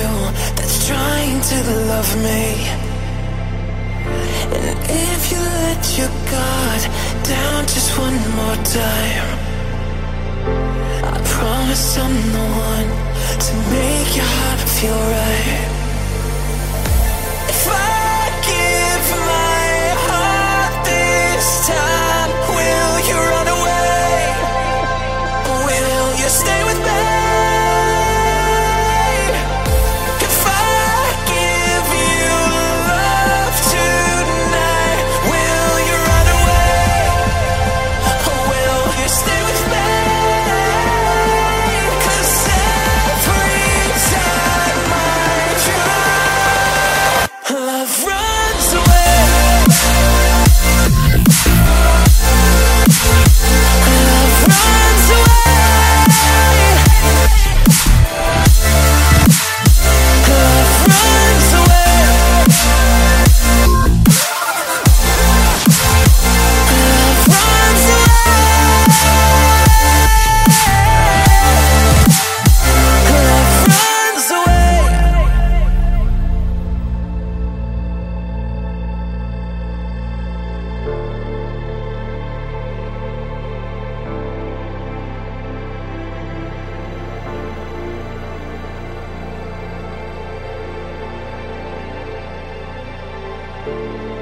you that's trying to love me. And if you let your guard down just one more time, I promise I'm the one to make your heart feel right. If I give my heart this time, will you run away? Or will you stay with me? If I give you love tonight, will you run away? Or will you stay with me? 'Cause every time I try, love runs away. Love runs away. Love runs away. Love runs away. Love runs away.